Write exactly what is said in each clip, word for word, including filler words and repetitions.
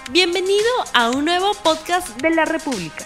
Bienvenido a un nuevo podcast de La República.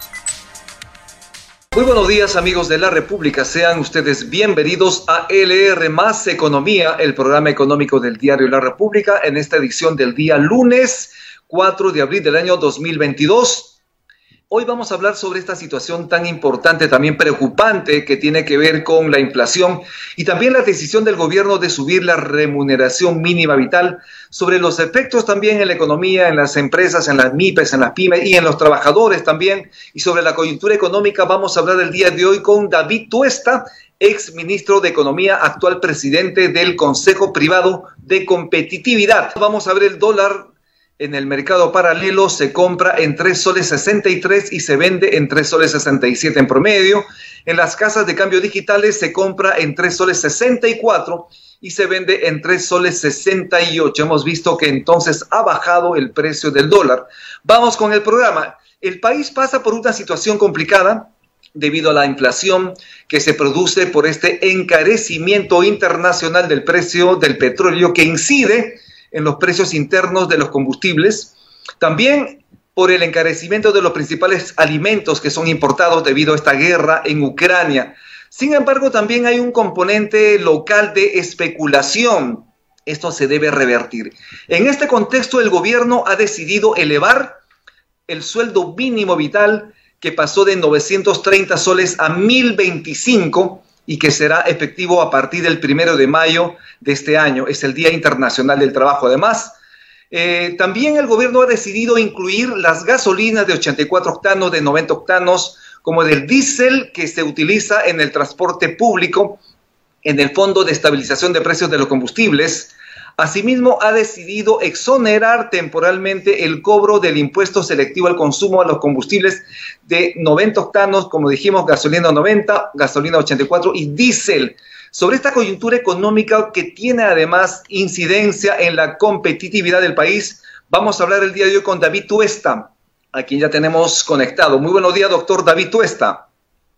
Muy buenos días, amigos de La República. Sean ustedes bienvenidos a L R más Economía, el programa económico del diario La República, en esta edición del día lunes cuatro de abril del año dos mil veintidós. Hoy vamos a hablar sobre esta situación tan importante, también preocupante, que tiene que ver con la inflación y también la decisión del gobierno de subir la remuneración mínima vital, sobre los efectos también en la economía, en las empresas, en las MIPES, en las pymes y en los trabajadores también, y sobre la coyuntura económica. Vamos a hablar el día de hoy con David Tuesta, ex ministro de Economía, actual presidente del Consejo Privado de Competitividad. Vamos a ver el dólar. En el mercado paralelo se compra en tres soles sesenta y tres y se vende en tres soles sesenta y siete en promedio. En las casas de cambio digitales se compra en tres soles sesenta y cuatro y se vende en tres soles sesenta y ocho. Hemos visto que entonces ha bajado el precio del dólar. Vamos con el programa. El país pasa por una situación complicada debido a la inflación que se produce por este encarecimiento internacional del precio del petróleo, que incide en los precios internos de los combustibles, también por el encarecimiento de los principales alimentos que son importados debido a esta guerra en Ucrania. Sin embargo, también hay un componente local de especulación. Esto se debe revertir. En este contexto, el gobierno ha decidido elevar el sueldo mínimo vital, que pasó de novecientos treinta soles a mil veinticinco, y que será efectivo a partir del primero de mayo de este año. Es el Día Internacional del Trabajo. Además, eh, también el gobierno ha decidido incluir las gasolinas de ochenta y cuatro octanos, de noventa octanos, como del diésel que se utiliza en el transporte público, en el Fondo de Estabilización de Precios de los Combustibles. Asimismo, ha decidido exonerar temporalmente el cobro del impuesto selectivo al consumo a los combustibles de noventa octanos, como dijimos, gasolina noventa, gasolina ochenta y cuatro y diésel. Sobre esta coyuntura económica que tiene además incidencia en la competitividad del país, vamos a hablar el día de hoy con David Tuesta, a quien ya tenemos conectado. Muy buenos días, doctor David Tuesta.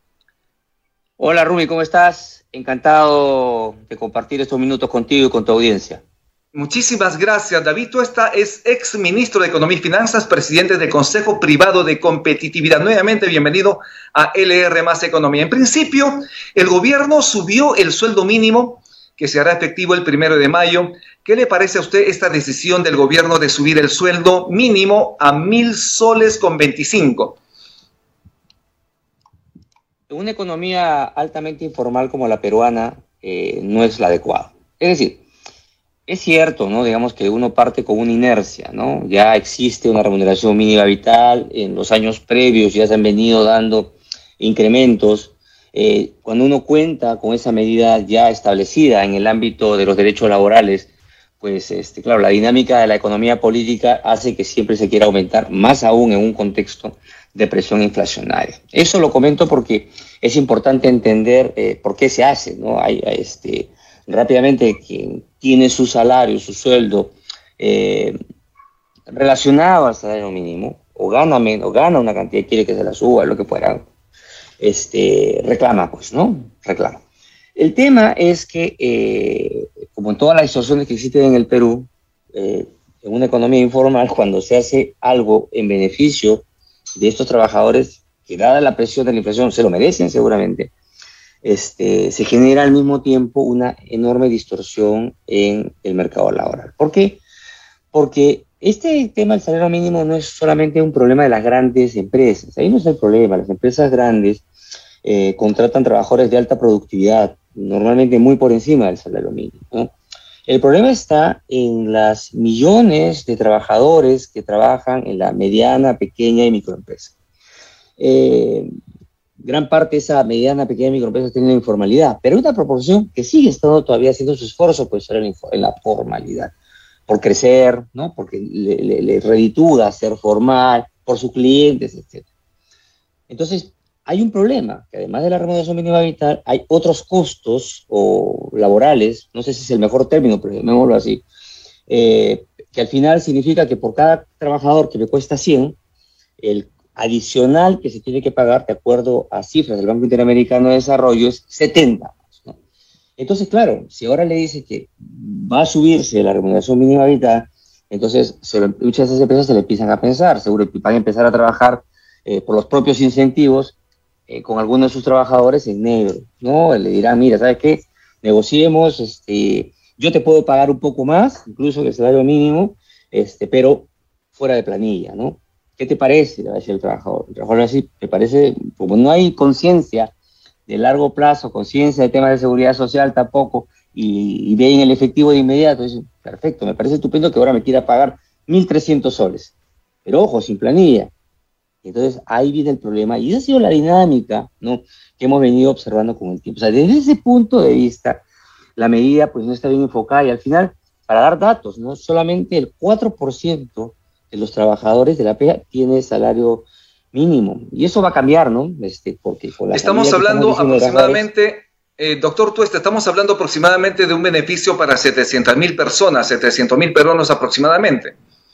Hola, Rumi, ¿cómo estás? Encantado de compartir estos minutos contigo y con tu audiencia. Muchísimas gracias. David Tuesta es ex ministro de Economía y Finanzas, presidente del Consejo Privado de Competitividad. Nuevamente, bienvenido a L R más Economía. En principio, el gobierno subió el sueldo mínimo, que se hará efectivo el primero de mayo. ¿Qué le parece a usted esta decisión del gobierno de subir el sueldo mínimo a mil soles con veinticinco? En una economía altamente informal como la peruana, eh, no es la adecuada. Es decir, es cierto, ¿no? Digamos que uno parte con una inercia, ¿no? Ya existe una remuneración mínima vital, en los años previos ya se han venido dando incrementos. Eh, cuando uno cuenta con esa medida ya establecida en el ámbito de los derechos laborales, pues, este, claro, la dinámica de la economía política hace que siempre se quiera aumentar, más aún en un contexto de presión inflacionaria. Eso lo comento porque es importante entender eh, por qué se hace, ¿no? Hay, hay este... rápidamente, quien tiene su salario, su sueldo eh, relacionado al salario mínimo, o gana menos, o gana una cantidad y quiere que se la suba, lo que fuera, este, reclama, pues, ¿no? Reclama. El tema es que, eh, como en todas las situaciones que existen en el Perú, eh, en una economía informal, cuando se hace algo en beneficio de estos trabajadores, que dada la presión de la inflación, se lo merecen seguramente, Este, se genera al mismo tiempo una enorme distorsión en el mercado laboral. ¿Por qué? Porque este tema del salario mínimo no es solamente un problema de las grandes empresas. Ahí no es el problema. Las empresas grandes eh, contratan trabajadores de alta productividad, normalmente muy por encima del salario mínimo, ¿no? El problema está en las millones de trabajadores que trabajan en la mediana, pequeña y microempresa. Eh, Gran parte de esa mediana, pequeña microempresa tiene la informalidad, pero hay una proporción que sigue estando todavía haciendo su esfuerzo por estar en, en la formalidad, por crecer, ¿no? Porque le, le, le reditúa ser formal, por sus clientes, etcétera. Entonces, hay un problema, que además de la remuneración mínima vital, hay otros costos o laborales, no sé si es el mejor término, pero llamémoslo así, eh, que al final significa que por cada trabajador que me cuesta cien, el adicional que se tiene que pagar, de acuerdo a cifras del Banco Interamericano de Desarrollo, es setenta, ¿no? Entonces, claro, si ahora le dice que va a subirse la remuneración mínima vital, Entonces, se, muchas de esas empresas se le empiezan a pensar, seguro que van a empezar a trabajar eh, por los propios incentivos eh, con algunos de sus trabajadores en negro, ¿no? Le dirán, mira, ¿sabes qué? Negociemos, este, yo te puedo pagar un poco más, incluso que el salario mínimo, este, pero fuera de planilla, ¿no? ¿Qué te parece? Le va a decir el trabajador. El trabajador le va a decir, me parece, como no hay conciencia de largo plazo, conciencia de temas de seguridad social tampoco, y, y ven el efectivo de inmediato, dicen, perfecto, me parece estupendo que ahora me quiera pagar mil trescientos soles, pero ojo, sin planilla. Entonces ahí viene el problema, y esa ha sido la dinámica, ¿no?, que hemos venido observando con el tiempo. O sea, desde ese punto de vista, la medida pues no está bien enfocada, y al final, para dar datos, ¿no?, solamente el cuatro por ciento de los trabajadores de la P E A tiene salario mínimo, y eso va a cambiar, ¿no? Este, porque con la estamos hablando estamos aproximadamente, eh, doctor Tuesta, estamos hablando aproximadamente de un beneficio para setecientas mil personas, setecientos mil peruanos aproximadamente.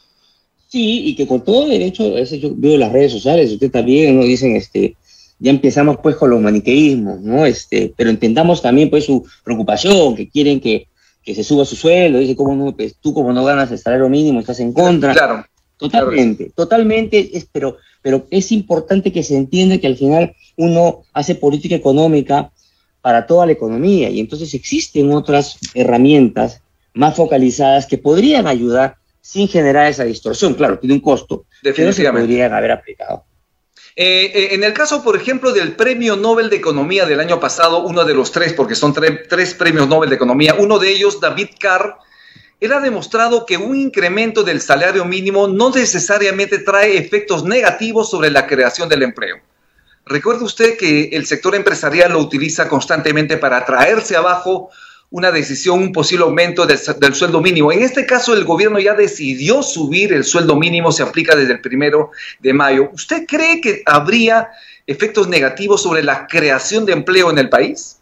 Sí, y que con todo derecho, a veces yo veo las redes sociales, usted también, ¿no?, dicen, este, ya empezamos pues con los maniqueísmos, ¿no? Este, pero entendamos también pues su preocupación, que quieren que, que se suba su sueldo, dice, ¿cómo no, pues, tú como no ganas el salario mínimo estás en contra? Claro. Totalmente, claro. totalmente, es, pero, pero es importante que se entienda que al final uno hace política económica para toda la economía, y entonces existen otras herramientas más focalizadas que podrían ayudar sin generar esa distorsión. Claro, tiene un costo, pero se podrían haber aplicado. Eh, eh, en el caso, por ejemplo, del Premio Nobel de Economía del año pasado, uno de los tres, porque son tre tres premios Nobel de Economía, uno de ellos, David Carr, él ha demostrado que un incremento del salario mínimo no necesariamente trae efectos negativos sobre la creación del empleo. Recuerde usted que el sector empresarial lo utiliza constantemente para traerse abajo una decisión, un posible aumento del, del sueldo mínimo. En este caso, el gobierno ya decidió subir el sueldo mínimo, se aplica desde el primero de mayo. ¿Usted cree que habría efectos negativos sobre la creación de empleo en el país?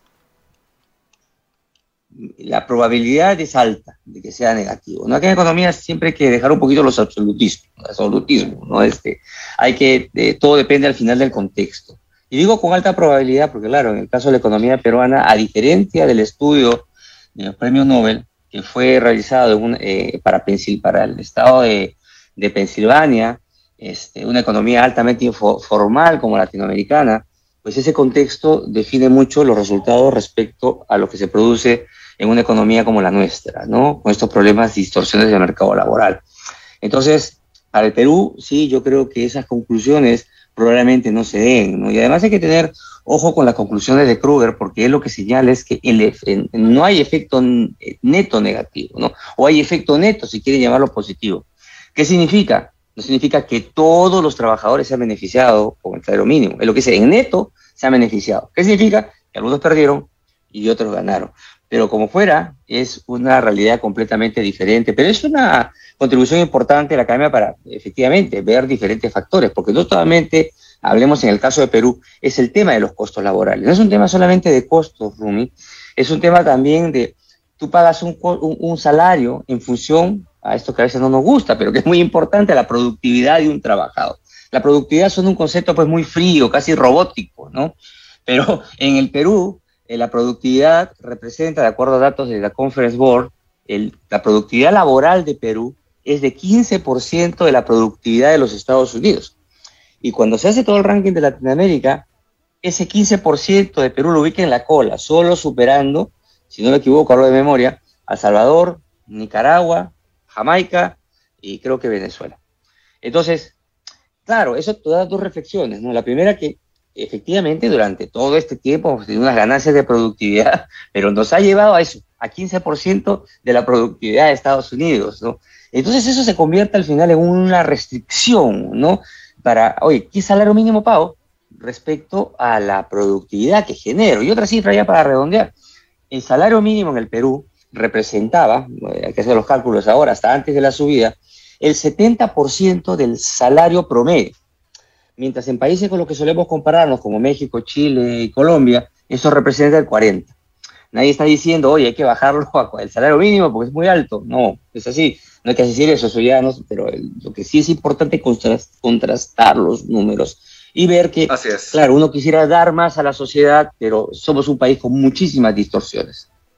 La probabilidad es alta de que sea negativo, ¿no? Aquí en economía siempre hay que dejar un poquito los absolutismos, absolutismo, ¿no? Este, hay que, eh, todo depende al final del contexto. Y digo con alta probabilidad porque, claro, en el caso de la economía peruana, a diferencia del estudio de los premios Nobel, que fue realizado en un, eh, para, Pensil, para el estado de, de Pensilvania, este, una economía altamente informal como latinoamericana, pues ese contexto define mucho los resultados respecto a lo que se produce en una economía como la nuestra, ¿no? Con estos problemas de distorsiones del mercado laboral. Entonces, para el Perú, sí, yo creo que esas conclusiones probablemente no se den, ¿no? Y además hay que tener ojo con las conclusiones de Kruger, porque él lo que señala es que el, el, no hay efecto neto negativo, ¿no? O hay efecto neto, si quieren llamarlo positivo. ¿Qué significa? No significa que todos los trabajadores se han beneficiado con el salario mínimo. Es lo que dice, en neto se han beneficiado. ¿Qué significa? Que algunos perdieron y otros ganaron. Pero como fuera, es una realidad completamente diferente. Pero es una contribución importante a la academia para, efectivamente, ver diferentes factores. Porque no solamente, hablemos en el caso de Perú, es el tema de los costos laborales. No es un tema solamente de costos, Rumi. Es un tema también de, tú pagas un, un, un salario en función a esto que a veces no nos gusta, pero que es muy importante, la productividad de un trabajador. La productividad son un concepto pues muy frío, casi robótico, ¿no? Pero en el Perú, eh, la productividad representa, de acuerdo a datos de la Conference Board, el, la productividad laboral de Perú es de quince por ciento de la productividad de los Estados Unidos. Y cuando se hace todo el ranking de Latinoamérica, ese quince por ciento de Perú lo ubica en la cola, solo superando, si no me equivoco, hablo de memoria, a Salvador, Nicaragua, Jamaica y creo que Venezuela. Entonces, claro, eso te da dos reflexiones, ¿no? La primera, que efectivamente durante todo este tiempo hemos tenido unas ganancias de productividad, pero nos ha llevado a eso, a quince por ciento de la productividad de Estados Unidos, ¿no? Entonces eso se convierte al final en una restricción, ¿no? Para, oye, ¿qué salario mínimo pago respecto a la productividad que genero? Y otra cifra ya para redondear, el salario mínimo en el Perú representaba, hay que hacer los cálculos ahora, hasta antes de la subida, el setenta por ciento del salario promedio. Mientras en países con los que solemos compararnos, como México, Chile y Colombia, eso representa el cuarenta por ciento. Nadie está diciendo, oye, hay que bajarlo al salario mínimo porque es muy alto. No, es así. No hay que decir eso, eso ya no, pero el, lo que sí es importante es contrastar los números y ver que, así es. Claro, uno quisiera dar más a la sociedad, pero somos un país con muchísimas distorsiones.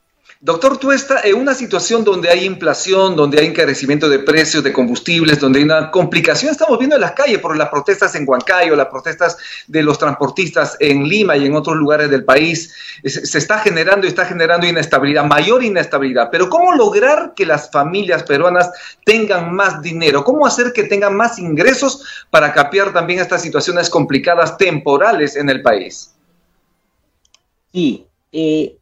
Doctor Tuesta, en una situación donde hay inflación, donde hay encarecimiento de precios de combustibles, donde hay una complicación, estamos viendo en las calles por las protestas en Huancayo, las protestas de los transportistas en Lima y en otros lugares del país, se está generando y está generando inestabilidad, mayor inestabilidad. Pero ¿cómo lograr que las familias peruanas tengan más dinero? ¿Cómo hacer que tengan más ingresos para capear también estas situaciones complicadas temporales en el país? Sí, eh...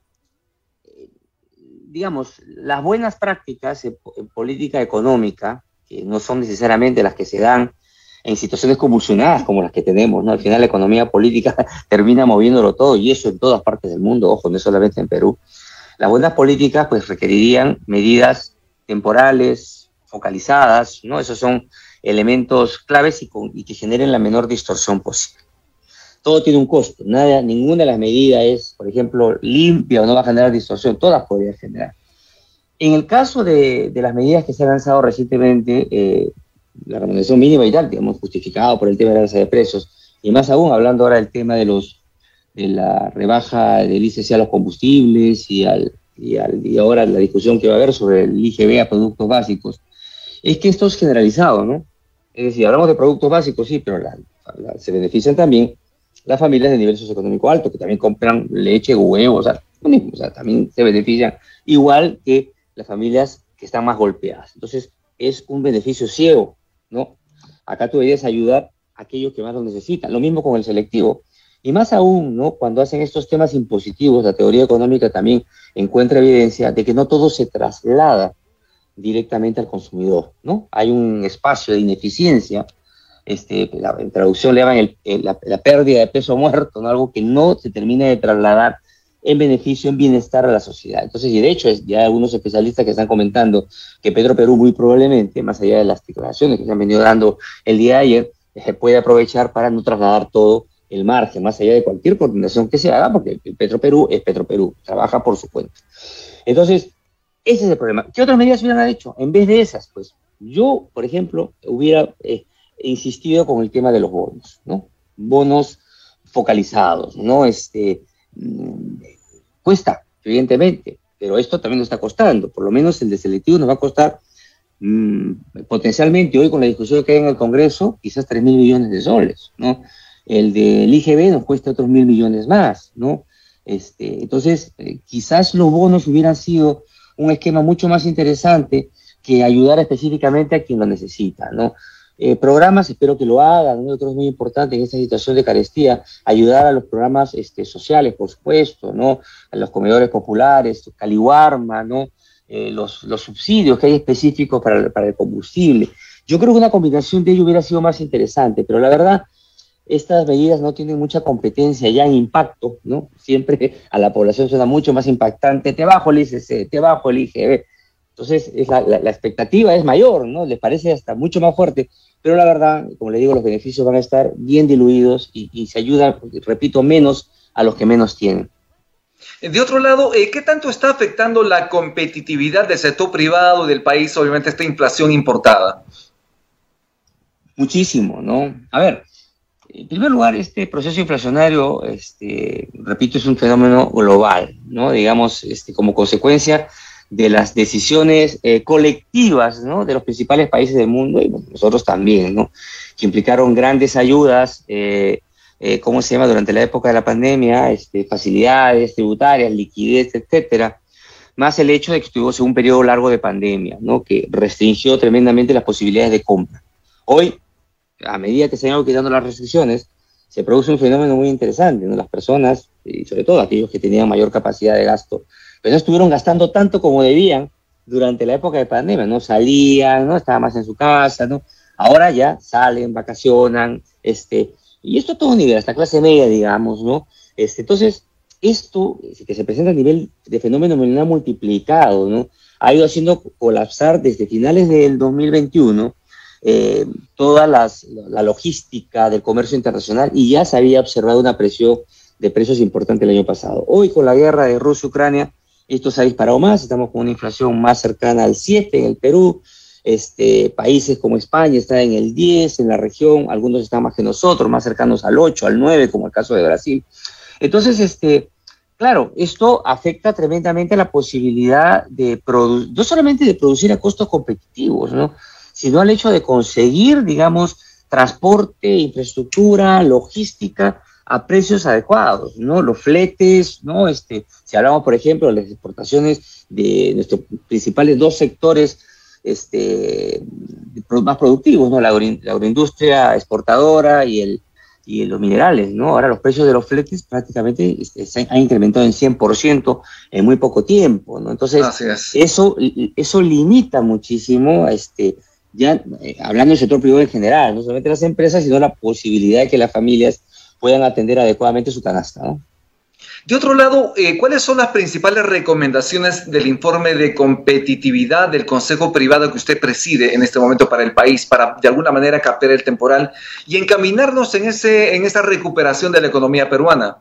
digamos, las buenas prácticas en, en política económica, que no son necesariamente las que se dan en situaciones convulsionadas como las que tenemos, ¿no? Al final la economía política termina moviéndolo todo, y eso en todas partes del mundo, ojo, no solamente en Perú. Las buenas políticas pues requerirían medidas temporales, focalizadas, ¿no? Esos son elementos claves y, con, y que generen la menor distorsión posible. Todo tiene un costo, nada, ninguna de las medidas es, por ejemplo, limpia o no va a generar distorsión, todas podrían generar. En el caso de, de las medidas que se han lanzado recientemente, eh, la remuneración mínima y tal, digamos, justificado por el tema de la alza de precios, y más aún hablando ahora del tema de los de la rebaja del I C C a los combustibles y, al, y, al, y ahora la discusión que va a haber sobre el I G B a productos básicos, es que esto es generalizado, ¿no? Es decir, hablamos de productos básicos, sí, pero la, la, se benefician también las familias de nivel socioeconómico alto, que también compran leche, huevos, o sea, lo mismo, o sea, también se benefician, igual que las familias que están más golpeadas. Entonces, es un beneficio ciego, ¿no? Acá tú deberías ayudar a aquellos que más lo necesitan. Lo mismo con el selectivo. Y más aún, ¿no? Cuando hacen estos temas impositivos, la teoría económica también encuentra evidencia de que no todo se traslada directamente al consumidor, ¿no? Hay un espacio de ineficiencia. Este, la, en traducción le llaman el, el, la, la pérdida de peso muerto, ¿no? Algo que no se termina de trasladar en beneficio, en bienestar a la sociedad. Entonces, y de hecho, es, ya hay algunos especialistas que están comentando que Petroperú muy probablemente, más allá de las declaraciones que se han venido dando el día de ayer, se puede aprovechar para no trasladar todo el margen, más allá de cualquier coordinación que se haga, porque el Petroperú es Petroperú, trabaja por su cuenta. Entonces, ese es el problema. ¿Qué otras medidas hubieran hecho? En vez de esas, pues, yo, por ejemplo, hubiera... Eh, insistido con el tema de los bonos, ¿no? Bonos focalizados, ¿no? Este, mmm, cuesta, evidentemente, pero esto también nos está costando. Por lo menos el de selectivo nos va a costar mmm, potencialmente, hoy con la discusión que hay en el Congreso, quizás tres mil millones de soles, ¿no? El del I G B nos cuesta otros mil millones más, ¿no? Este, entonces, eh, quizás los bonos hubieran sido un esquema mucho más interesante que ayudar específicamente a quien lo necesita, ¿no? Eh, programas, espero que lo hagan, uno de los muy importantes en esta situación de carestía, ayudar a los programas este, sociales, por supuesto, ¿no? A los comedores populares, Caliwarma, ¿no? Eh, los, los subsidios que hay específicos para, para el combustible. Yo creo que una combinación de ello hubiera sido más interesante, pero la verdad, estas medidas no tienen mucha competencia ya en impacto, ¿no? Siempre a la población suena mucho más impactante, te bajo el I C C, te bajo el I G B. Entonces, es la, la, la expectativa es mayor, ¿no? Les parece hasta mucho más fuerte, pero la verdad, como le digo, los beneficios van a estar bien diluidos y, y se ayuda, repito, menos a los que menos tienen. De otro lado, eh, ¿qué tanto está afectando la competitividad del sector privado del país, obviamente, esta inflación importada? Muchísimo, ¿no? A ver, en primer lugar, este proceso inflacionario, este, repito, es un fenómeno global, ¿no? Digamos, este, como consecuencia de las decisiones eh, colectivas, ¿no? De los principales países del mundo, y bueno, nosotros también, ¿no? Que implicaron grandes ayudas, eh, eh, ¿cómo se llama? Durante la época de la pandemia, este, facilidades tributarias, liquidez, etcétera, más el hecho de que estuvimos en un periodo largo de pandemia, ¿no? Que restringió tremendamente las posibilidades de compra. Hoy, a medida que se han ido quitando las restricciones, se produce un fenómeno muy interesante, ¿no? Las personas, y sobre todo aquellos que tenían mayor capacidad de gasto, pero no estuvieron gastando tanto como debían durante la época de pandemia, no salían, no estaban más en su casa, ¿no? Ahora ya salen, vacacionan, este, y esto a todo nivel, hasta clase media, digamos, ¿no? Este, entonces, esto que se presenta a nivel de fenómeno nominal multiplicado, ¿no? Ha ido haciendo colapsar desde finales del dos mil veintiuno eh, toda las, la logística del comercio internacional, y ya se había observado una presión de precios importante el año pasado. Hoy, con la guerra de Rusia-Ucrania, esto se ha disparado más, estamos con una inflación más cercana al siete en el Perú, este, países como España están en el diez en la región, algunos están más que nosotros, más cercanos al ocho, al nueve, como el caso de Brasil. Entonces, este, claro, esto afecta tremendamente a la posibilidad de producir, no solamente de producir a costos competitivos, ¿no?, sino al hecho de conseguir, digamos, transporte, infraestructura, logística a precios adecuados, ¿no? Los fletes, ¿no? Este, si hablamos, por ejemplo, de las exportaciones de nuestros principales dos sectores este, más productivos, ¿no? La, agro, la agroindustria exportadora y el y los minerales, ¿no? Ahora los precios de los fletes prácticamente este, se han incrementado en cien por ciento en muy poco tiempo, ¿no? Entonces, eso, eso limita muchísimo, este, ya eh, hablando del sector privado en general, no solamente las empresas, sino la posibilidad de que las familias puedan atender adecuadamente su canasta, ¿no? De otro lado, eh, ¿cuáles son las principales recomendaciones del informe de competitividad del Consejo Privado que usted preside en este momento para el país, para de alguna manera captar el temporal y encaminarnos en, ese, en esa recuperación de la economía peruana?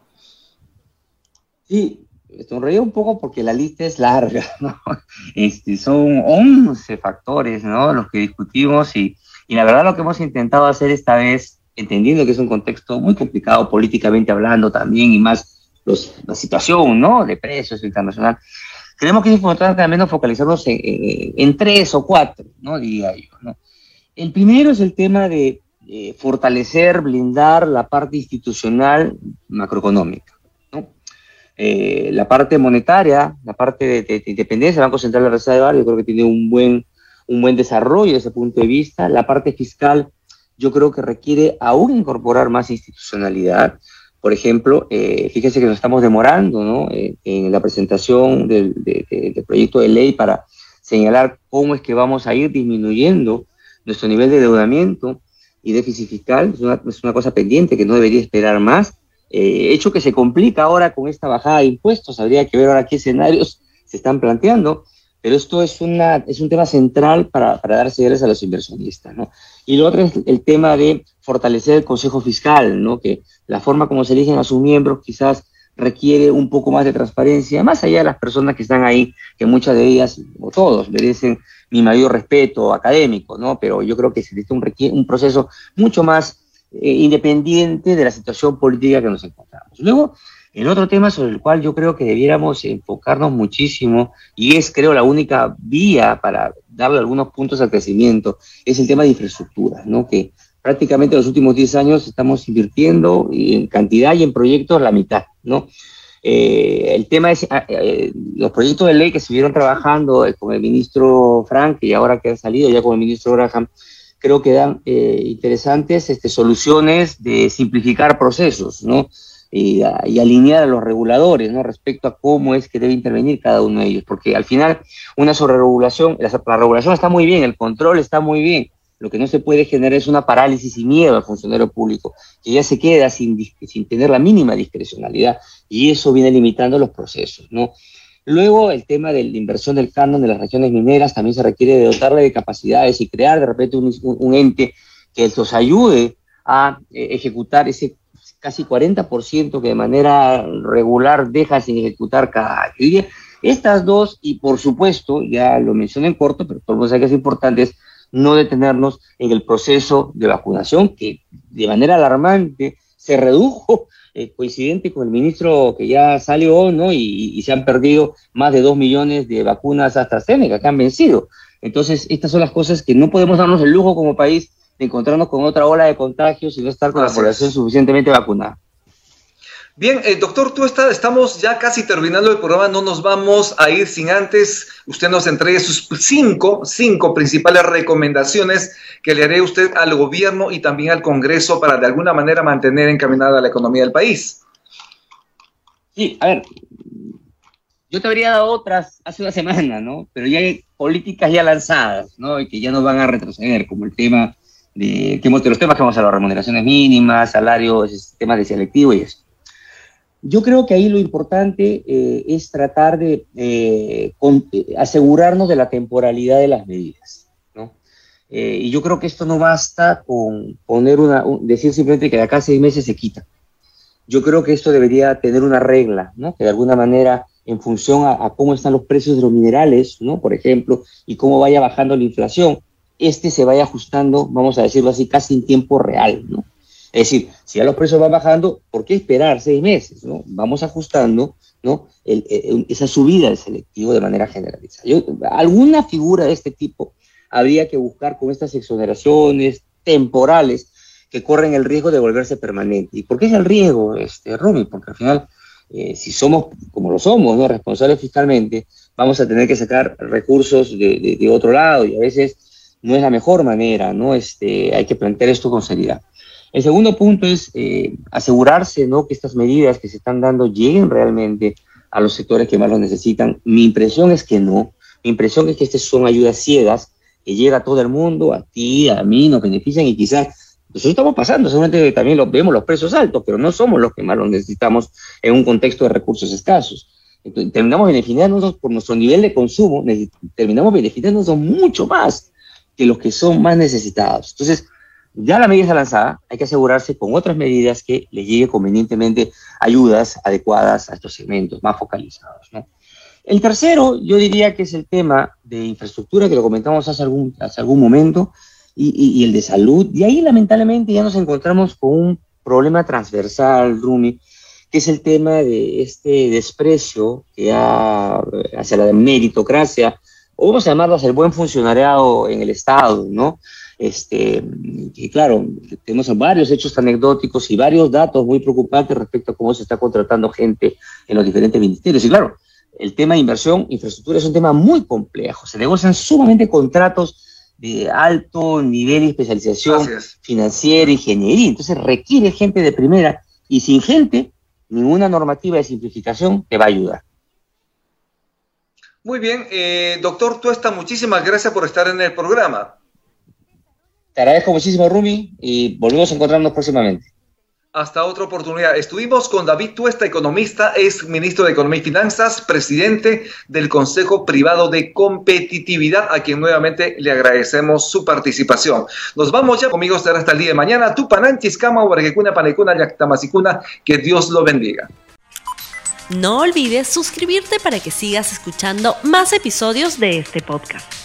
Sí, sonreí un poco porque la lista es larga, ¿no? Este, son once factores, ¿no?, los que discutimos y, y la verdad lo que hemos intentado hacer esta vez, entendiendo que es un contexto muy complicado políticamente hablando también y más Los, la situación, ¿no?, de precios internacional, creemos que es importante al menos focalizarnos en, en, en tres o cuatro, ¿no?, diría yo, ¿no? El primero es el tema de eh, fortalecer, blindar la parte institucional macroeconómica, ¿no? Eh, la parte monetaria, la parte de, de, de independencia del Banco Central de la Reserva, yo creo que tiene un buen, un buen desarrollo desde ese punto de vista. La parte fiscal, yo creo que requiere aún incorporar más institucionalidad. Por ejemplo, eh, fíjese que nos estamos demorando, ¿no?, eh, en la presentación del, de, de, del proyecto de ley para señalar cómo es que vamos a ir disminuyendo nuestro nivel de endeudamiento y déficit fiscal. Es una, es una cosa pendiente que no debería esperar más. Eh, hecho que se complica ahora con esta bajada de impuestos. Habría que ver ahora qué escenarios se están planteando, pero esto es, una, es un tema central para, para dar señales a los inversionistas, ¿no? Y lo otro es el tema de fortalecer el Consejo Fiscal, ¿no?, que la forma como se eligen a sus miembros quizás requiere un poco más de transparencia, más allá de las personas que están ahí, que muchas de ellas, o todos, merecen mi mayor respeto académico, ¿no? Pero yo creo que se necesita un, un proceso mucho más eh, independiente de la situación política que nos encontramos. Luego, el otro tema sobre el cual yo creo que debiéramos enfocarnos muchísimo, y es, creo, la única vía para darle algunos puntos al crecimiento, es el tema de infraestructura, ¿no?, que prácticamente en los últimos diez años estamos invirtiendo en cantidad y en proyectos la mitad, ¿no? Eh, el tema es, eh, los proyectos de ley que se vieron trabajando eh, con el ministro Frank y ahora que han salido ya con el ministro Graham, creo que dan eh, interesantes este, soluciones de simplificar procesos, ¿no?, y, a, y alinear a los reguladores, ¿no?, respecto a cómo es que debe intervenir cada uno de ellos, porque al final una sobreregulación, la, la regulación está muy bien, el control está muy bien. Lo que no se puede generar es una parálisis y miedo al funcionario público, que ya se queda sin, sin tener la mínima discrecionalidad, y eso viene limitando los procesos, ¿no? Luego, el tema de la inversión del canon de las regiones mineras, también se requiere de dotarle de capacidades y crear de repente un, un, un ente que los ayude a eh, ejecutar ese casi cuarenta por ciento que de manera regular deja sin ejecutar cada día. Estas dos, y por supuesto, ya lo mencioné en corto, pero por lo que es importante, es no detenernos en el proceso de vacunación, que de manera alarmante se redujo, eh, coincidente con el ministro que ya salió, ¿no? Y, y se han perdido más de dos millones de vacunas AstraZeneca que han vencido. Entonces, estas son las cosas que no podemos darnos el lujo como país de encontrarnos con otra ola de contagios y no estar con la población suficientemente vacunada. Bien, eh, doctor, tú está, estamos ya casi terminando el programa, no nos vamos a ir sin antes usted nos entregue sus cinco, cinco principales recomendaciones que le haré usted al gobierno y también al Congreso para de alguna manera mantener encaminada la economía del país. Sí, a ver, yo te habría dado otras hace una semana, ¿no? Pero ya hay políticas ya lanzadas, ¿no? Y que ya no van a retroceder, como el tema de, que de los temas que vamos a hablar, remuneraciones mínimas, salarios, temas de selectivo y eso. Yo creo que ahí lo importante eh, es tratar de eh, con, eh, asegurarnos de la temporalidad de las medidas, ¿no? Eh, y yo creo que esto no basta con poner una, un, decir simplemente que de acá a seis meses se quita. Yo creo que esto debería tener una regla, ¿no? Que de alguna manera, en función a, a cómo están los precios de los minerales, ¿no?, por ejemplo, y cómo vaya bajando la inflación, este se vaya ajustando, vamos a decirlo así, casi en tiempo real, ¿no? Es decir, si ya los precios van bajando, ¿por qué esperar seis meses? ¿No? Vamos ajustando, ¿no? el, el, esa subida del selectivo de manera generalizada. Yo, alguna figura de este tipo habría que buscar con estas exoneraciones temporales que corren el riesgo de volverse permanente. ¿Y por qué es el riesgo, este, Rumi? Porque al final, eh, si somos, como lo somos, ¿no? responsables fiscalmente, vamos a tener que sacar recursos de, de, de otro lado, y a veces no es la mejor manera, ¿no? Este, hay que plantear esto con seriedad. El segundo punto es eh, asegurarse, ¿no? que estas medidas que se están dando lleguen realmente a los sectores que más lo necesitan. Mi impresión es que no. Mi impresión es que estas son ayudas ciegas que llega a todo el mundo, a ti, a mí, nos benefician, y quizás nosotros estamos pasando, seguramente también lo, vemos los precios altos, pero no somos los que más los necesitamos en un contexto de recursos escasos. Entonces, terminamos beneficiándonos por nuestro nivel de consumo, terminamos beneficiándonos mucho más que los que son más necesitados. Entonces, ya la medida está lanzada, hay que asegurarse con otras medidas que le llegue convenientemente ayudas adecuadas a estos segmentos más focalizados, ¿no? El tercero, yo diría que es el tema de infraestructura, que lo comentamos hace algún, hace algún momento, y, y, y el de salud. Y ahí, lamentablemente, ya nos encontramos con un problema transversal, Rumi, que es el tema de este desprecio que ha hacia la meritocracia, o vamos a llamarlo hacia el buen funcionariado en el Estado, ¿no? Este, y claro, tenemos varios hechos anecdóticos y varios datos muy preocupantes respecto a cómo se está contratando gente en los diferentes ministerios. Y claro, el tema de inversión, infraestructura es un tema muy complejo. Se negocian sumamente contratos de alto nivel de especialización Gracias. financiera, ingeniería. Entonces requiere gente de primera, y sin gente, ninguna normativa de simplificación te va a ayudar. Muy bien, eh, doctor Tuesta, muchísimas gracias por estar en el programa. Te agradezco muchísimo, Rumi, y volvemos a encontrarnos próximamente. Hasta otra oportunidad. Estuvimos con David Tuesta, economista, es ministro de Economía y Finanzas, presidente del Consejo Privado de Competitividad, a quien nuevamente le agradecemos su participación. Nos vamos ya, conmigo será hasta el día de mañana. Tupananchis, Kama, Ubarquecuna, Panecuna, Yactamasicuna, que Dios lo bendiga. No olvides suscribirte para que sigas escuchando más episodios de este podcast.